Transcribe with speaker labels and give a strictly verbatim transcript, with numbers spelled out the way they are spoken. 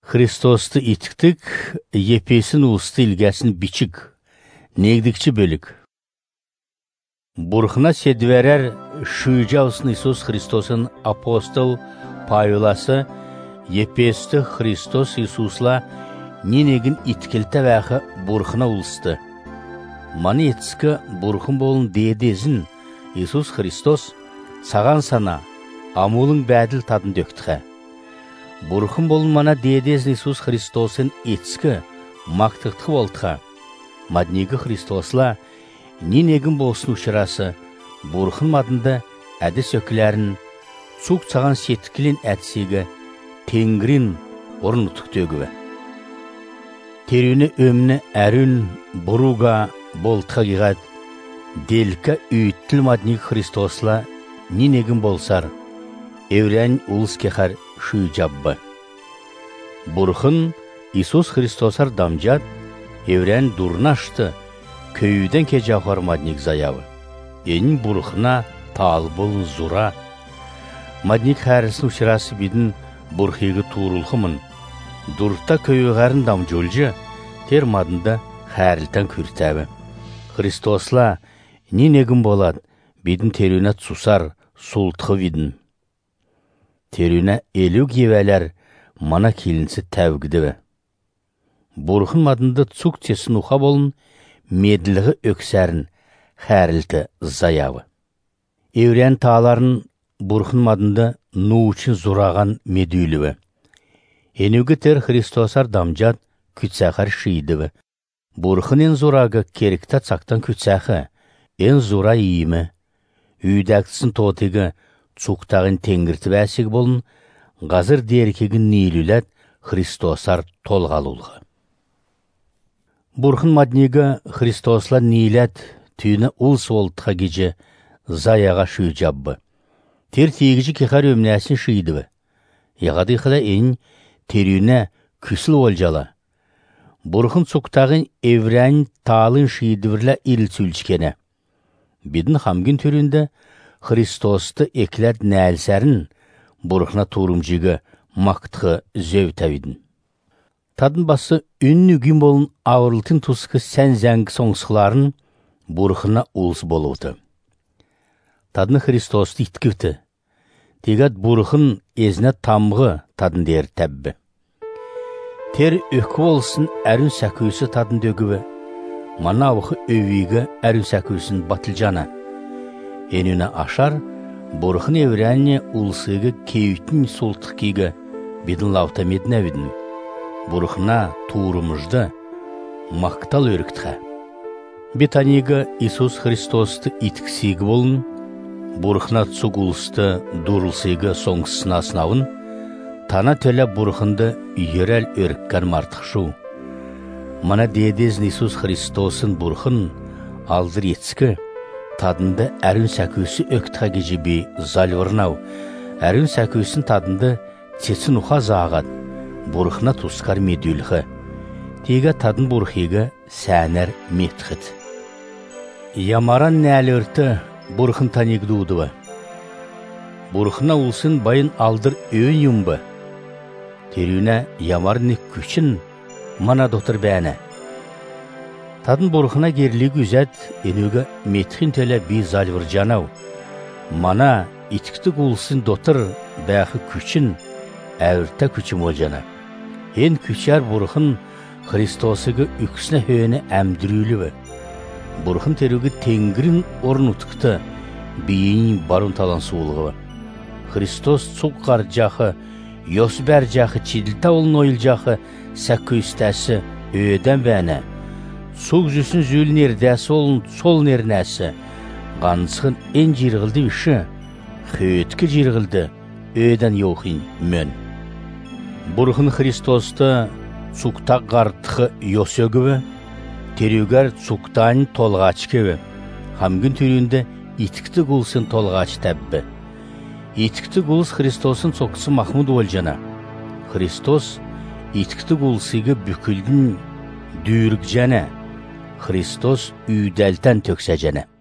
Speaker 1: Христосты итіктік, епесін ұлысты ilgəsin biçik, негдікчі бөлік. Бурхна седверер шүйжаусын Исус Христосын апостол Павеласы, епесті Христос Исусла ненегін иткілті вәқі Бурхна ұлысты. Маны етскі Бурхын болын дейдезін Исус Христос саған сана амулың бәділ тадын дөктіғі. Бурхын болын мана дейдезін Исус Христосын етскі мақтықтық болдыға. Маднегі Христосла ненегін болсын ұшырасы Бурхын мадында әдіс өкілерін цук саған сеткілін әтсегі тенгрин орын ұтықтөгігі. Терюні өмні әрін бұруға болтыға кеғад, делкі үйттіл маднегі Христосла ненегін болсар, еврен ұлыс кехар шүй жаббы. Бурхын Исус Христосар дамжад, еврен дурнашты, көйден ке жахар маднег заявы. Енін Бурхына тал болын зура. Маднег харысын ұшырасы бидін Бурхиғы турулхымын. Дұртта көйғарын дамжолжы, тер мадында харылтан күртәбі. Христосла ненегін болад, бидін терюна цусар, султқы видін. Терюна елуг евәлер мана келінсі тәвгідіві. Бурхын мадында цук тесін уха болын, меділігі өксәрін харылты заявы. Еврен тааларын Бурхын мадында ну үшін зураған медүйліві. Енугі тер Христосар дамжад күтсәқар шиидіві. Бурхын ен зурағы керікта цақтан күтсәқі, ен зура иімі. Үйдәктісін тотығы цуқтағын тенгірті бәсік болын, ғазыр деркегін нейліләд Христосар толғалулғы. Бурхын маднегі Христосла нейләд түйіні ұлсы олтыға кеже заяға шүй жаббы. Тер тегіжі кехар өмнәсін шүйдіві. Яғады қыда ең терюіне күсіл олжала. Бурхын цуқтағын еврән талын шүйдівірлі ил сүлчкені. Бидін хамгін түрінде Христосты екләд нәлсәрін Бурхына турымжығы мақтығы зөв тәвидін. Тадын басы үнні күн болын ауырлытын тұсқы сән зәңгі соңсықларын Бурхына ұлыс болуды. Тадын Христосты итківті. Тегат Бурхын ezine тамғы тадын дер тәббі. Тер өкі болсын әрін сәкүйсі тадын дөгіві. Мана ұқы өвігі әрін сәкүйсін батылжана. Енуна ашар, Бурхын еврәне ұлысығы кейіттін солтық кейгі бедін лаута медін әвідін. Бурхына туырымыжды мақтал өріктіға. Бетанегі Исус Христосты иткісегі болын, Бурхына цуг ұлысты дұрылсығы соңсысына сынауын, тана төлі Бурхынды үйерәл өріккән мартықшу. Мана дейдезін Исус Христосын Бурхын алдыр етскі, тадынды әрін сәкөсі өктіға кежебей залвырнау, әрін сәкөсін тадынды тесін ұға зағад, Бурхына тұскар медүліғі. Теге тадын Бурхиға сәнер метқіт. Ямаран нәлі өрті Бурхын танегді ұдывы. Бурхына ұлсын байын алдыр өйін юмбы. Терюіне ямарны күшін мана доқтыр бәні. Тадын Бурхына керлігі үзәд енуге метхин төлі бей залвыр жанау. Мана иткітік ұлсын дотыр бәқі күшін әвірті күшім ол жана. Ен күшер Бурхын Христосығы үкісіне өйіні әмдірілігі. Бурхын терюге тенгірін орын ұтықты бейін барун талан суылығы. Христос цуққар жақы, Йосбәр жақы, Чиділта олын ойыл жақы сәкөйістәсі өйден бәні. Суq жүсін зүлін ердәсі олын сол нернәсі. Ғанысығын ен жирғылды үші, хөйткі жирғылды өйден йоқин мөн. Бурхын Христосты цуқтақ ғартықы Йосөгіві, терюгер цуқтан толғачкеві. Хамгін түрінде иткті ғылсын толғач тәббі. Иткті ғылыс Христосың цоқысы Махмуд олжана. Христос иткті ғылсығы бүкілдің дүйірік жәні. Христос үйдәлтен төксе жәні.